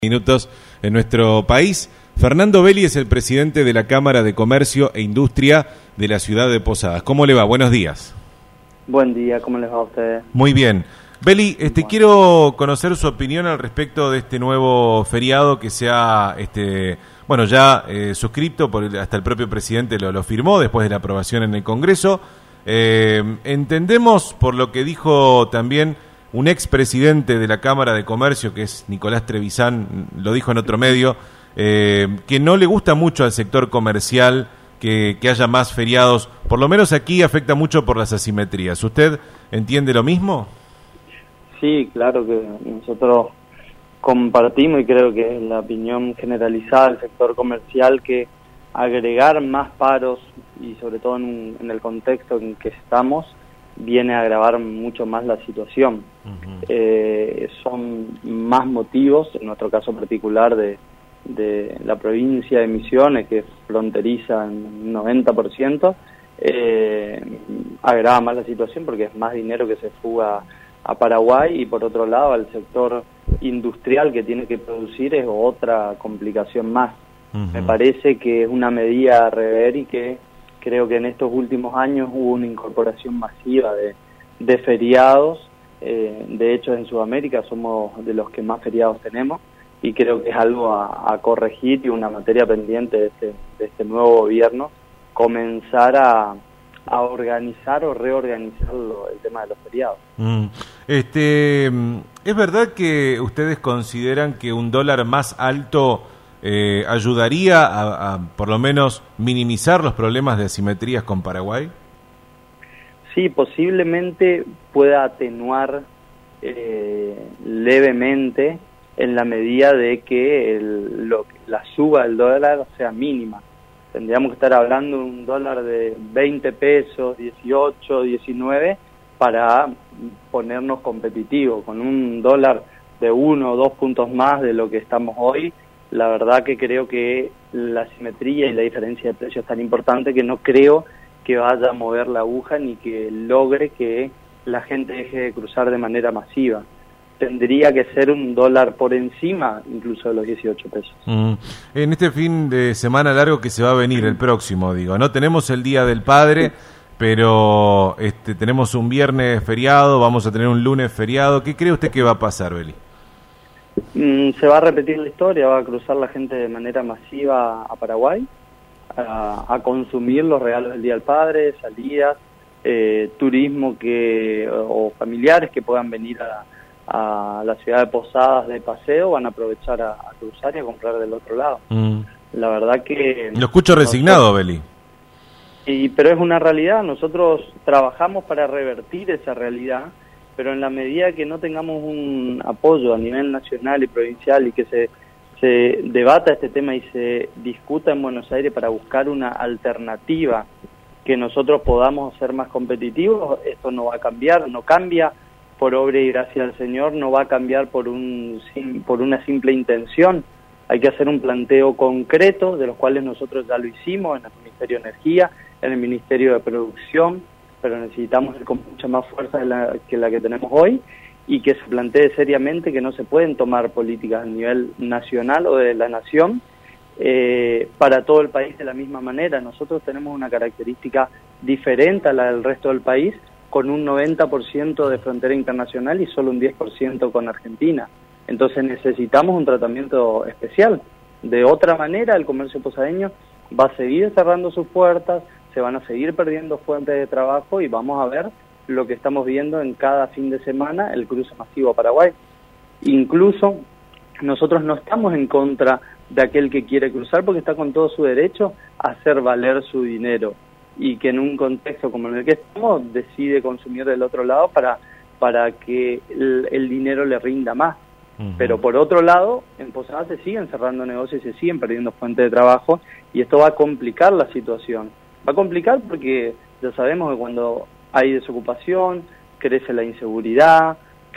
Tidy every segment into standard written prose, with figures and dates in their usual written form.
Minutos en nuestro país. Fernando Belli es el presidente de la Cámara de Comercio e Industria de la ciudad de Posadas. ¿Cómo le va? Buenos días. Buen día, ¿cómo les va a ustedes? Muy bien. Belli, quiero conocer su opinión al respecto de este nuevo feriado que se ha, ya suscrito, hasta el propio presidente lo firmó después de la aprobación en el Congreso. Entendemos, por lo que dijo también un expresidente de la Cámara de Comercio, que es Nicolás Trevisan, lo dijo en otro medio, que no le gusta mucho al sector comercial que haya más feriados. Por lo menos aquí afecta mucho por las asimetrías. ¿Usted entiende lo mismo? Sí, claro que nosotros compartimos y creo que es la opinión generalizada del sector comercial que agregar más paros y sobre todo en el contexto en que estamos viene a agravar mucho más la situación. Son más motivos, en nuestro caso particular de la provincia de Misiones, que es fronteriza en 90%, agrava más la situación porque es más dinero que se fuga a Paraguay, y por otro lado al sector industrial que tiene que producir es otra complicación más. Me parece que es una medida a rever y que creo que en estos últimos años hubo una incorporación masiva de feriados. De hecho, en Sudamérica somos de los que más feriados tenemos y creo que es algo a corregir y una materia pendiente de este nuevo gobierno, comenzar a organizar o reorganizar el tema de los feriados. ¿Es verdad que ustedes consideran que un dólar más alto ayudaría a por lo menos minimizar los problemas de asimetrías con Paraguay? Sí, posiblemente pueda atenuar levemente en la medida de que la suba del dólar sea mínima. Tendríamos que estar hablando de un dólar de 20 pesos, 18, 19, para ponernos competitivos. Con un dólar de 1 o 2 puntos más de lo que estamos hoy, la verdad que creo que la asimetría y la diferencia de precios es tan importante que no creo que vaya a mover la aguja ni que logre que la gente deje de cruzar de manera masiva. Tendría que ser un dólar por encima incluso de los 18 pesos. En este fin de semana largo que se va a venir, el próximo, no tenemos el Día del Padre, pero tenemos un viernes feriado, vamos a tener un lunes feriado. ¿Qué cree usted que va a pasar, Belli? Se va a repetir la historia, va a cruzar la gente de manera masiva a Paraguay, a consumir los regalos del Día del Padre, salidas, turismo o familiares que puedan venir a la ciudad de Posadas de paseo, van a aprovechar a cruzar y a comprar del otro lado. La verdad que... Lo escucho resignado, Belli. Pero es una realidad, nosotros trabajamos para revertir esa realidad, pero en la medida que no tengamos un apoyo a nivel nacional y provincial y que se debata este tema y se discuta en Buenos Aires para buscar una alternativa que nosotros podamos ser más competitivos, esto no va a cambiar, no cambia por obra y gracia del Señor, no va a cambiar por una simple intención. Hay que hacer un planteo concreto, de los cuales nosotros ya lo hicimos en el Ministerio de Energía, en el Ministerio de Producción, pero necesitamos ir con mucha más fuerza que la que tenemos hoy, y que se plantee seriamente que no se pueden tomar políticas a nivel nacional o de la nación para todo el país de la misma manera. Nosotros tenemos una característica diferente a la del resto del país, con un 90% de frontera internacional y solo un 10% con Argentina. Entonces necesitamos un tratamiento especial. De otra manera, el comercio posadeño va a seguir cerrando sus puertas, se van a seguir perdiendo fuentes de trabajo y vamos a ver lo que estamos viendo en cada fin de semana, el cruce masivo a Paraguay. Incluso nosotros no estamos en contra de aquel que quiere cruzar, porque está con todo su derecho a hacer valer su dinero, y que en un contexto como en el que estamos decide consumir del otro lado para que el dinero le rinda más. Pero por otro lado, en Posadas se siguen cerrando negocios y se siguen perdiendo fuentes de trabajo, y esto va a complicar la situación. Va a complicar porque ya sabemos que cuando hay desocupación, crece la inseguridad,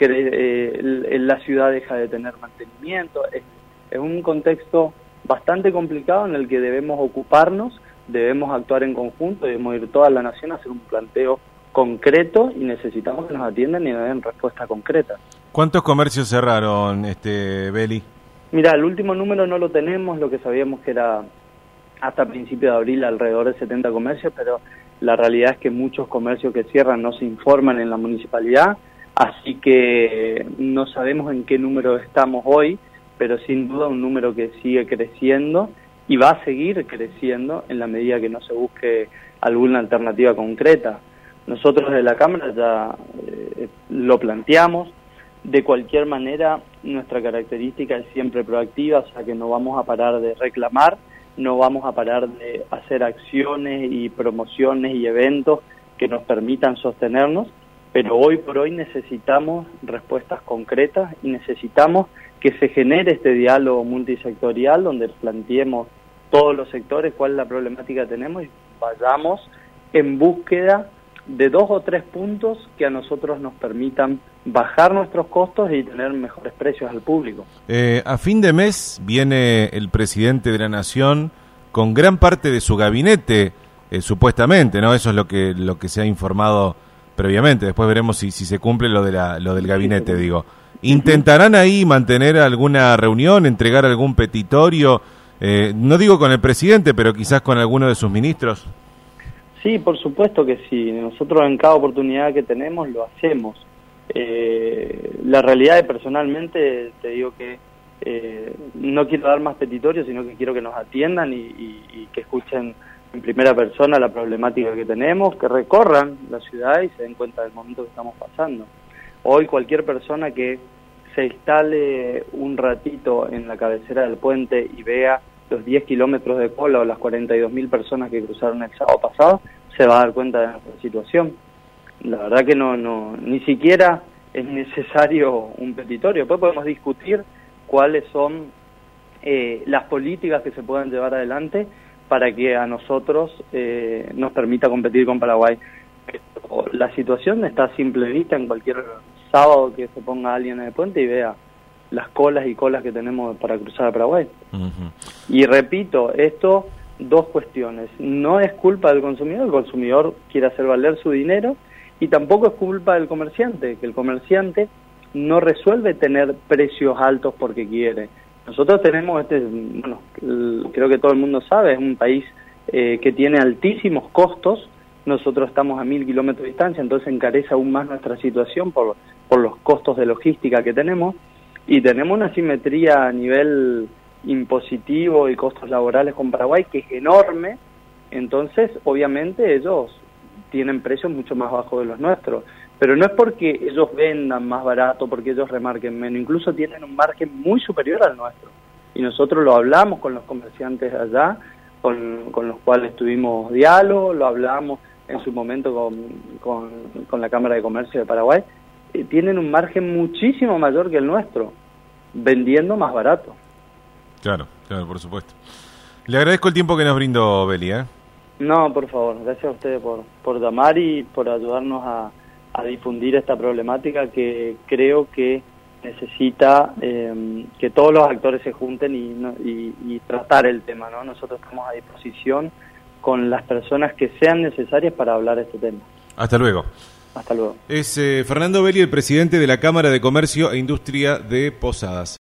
la ciudad deja de tener mantenimiento. Es un contexto bastante complicado en el que debemos ocuparnos, debemos actuar en conjunto, debemos ir toda la nación a hacer un planteo concreto y necesitamos que nos atiendan y nos den respuesta concreta. ¿Cuántos comercios cerraron, Belli? Mira, el último número no lo tenemos, lo que sabíamos que era hasta principios de abril alrededor de 70 comercios, pero la realidad es que muchos comercios que cierran no se informan en la municipalidad, así que no sabemos en qué número estamos hoy, pero sin duda un número que sigue creciendo y va a seguir creciendo en la medida que no se busque alguna alternativa concreta. Nosotros desde la Cámara ya lo planteamos. De cualquier manera, nuestra característica es siempre proactiva, o sea que no vamos a parar de reclamar, no vamos a parar de hacer acciones y promociones y eventos que nos permitan sostenernos, pero hoy por hoy necesitamos respuestas concretas y necesitamos que se genere este diálogo multisectorial donde planteemos todos los sectores cuál es la problemática que tenemos y vayamos en búsqueda de 2 o 3 puntos que a nosotros nos permitan bajar nuestros costos y tener mejores precios al público. A fin de mes viene el presidente de la Nación con gran parte de su gabinete, supuestamente, ¿no? Eso es lo que se ha informado previamente. Después veremos si se cumple lo del gabinete, digo. ¿Intentarán ahí mantener alguna reunión, entregar algún petitorio? No digo con el presidente, pero quizás con alguno de sus ministros. Sí, por supuesto que sí. Nosotros en cada oportunidad que tenemos lo hacemos. La realidad es personalmente, te digo que no quiero dar más petitorios, sino que quiero que nos atiendan y que escuchen en primera persona la problemática que tenemos, que recorran la ciudad y se den cuenta del momento que estamos pasando. Hoy cualquier persona que se instale un ratito en la cabecera del puente y vea los 10 kilómetros de cola o las 42.000 personas que cruzaron el sábado pasado, se va a dar cuenta de nuestra situación. La verdad que no ni siquiera es necesario un petitorio. Después podemos discutir cuáles son las políticas que se puedan llevar adelante para que a nosotros nos permita competir con Paraguay. Pero la situación está a simple vista en cualquier sábado que se ponga alguien en el puente y vea las colas y colas que tenemos para cruzar a Paraguay. Y repito, esto, 2 cuestiones. No es culpa del consumidor, el consumidor quiere hacer valer su dinero, y tampoco es culpa del comerciante, que el comerciante no resuelve tener precios altos porque quiere. Nosotros tenemos creo que todo el mundo sabe, es un país que tiene altísimos costos. Nosotros estamos a 1.000 kilómetros de distancia, entonces encarece aún más nuestra situación por los costos de logística que tenemos, y tenemos una asimetría a nivel impositivo y costos laborales con Paraguay que es enorme. Entonces obviamente ellos tienen precios mucho más bajos de los nuestros, pero no es porque ellos vendan más barato, porque ellos remarquen menos, incluso tienen un margen muy superior al nuestro, y nosotros lo hablamos con los comerciantes allá, con los cuales tuvimos diálogo, lo hablamos en su momento con la Cámara de Comercio de Paraguay. Tienen un margen muchísimo mayor que el nuestro, vendiendo más barato. Claro, por supuesto. Le agradezco el tiempo que nos brindó, Beli, No, por favor, gracias a ustedes por llamar y por ayudarnos a difundir esta problemática que creo que necesita que todos los actores se junten y tratar el tema, ¿no? Nosotros estamos a disposición con las personas que sean necesarias para hablar de este tema. Hasta luego. Hasta luego. Es Fernando Beli, el presidente de la Cámara de Comercio e Industria de Posadas.